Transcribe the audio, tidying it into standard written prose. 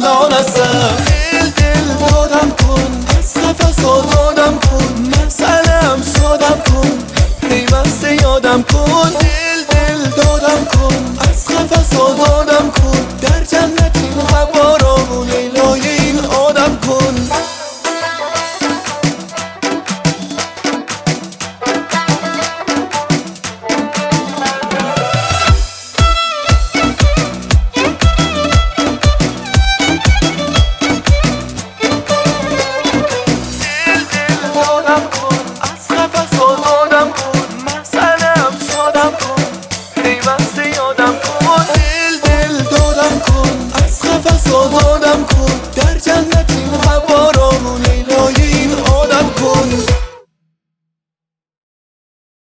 جهان هستم. دل دادم کن، از قفس آزادم کن، مسئله‌ام سادم کن، پیوسته یادم کن. دل دادم کن، از قفس آزادم کن، در جنت این هوا را لیلای این آدم کن. آزادم کن، در جنت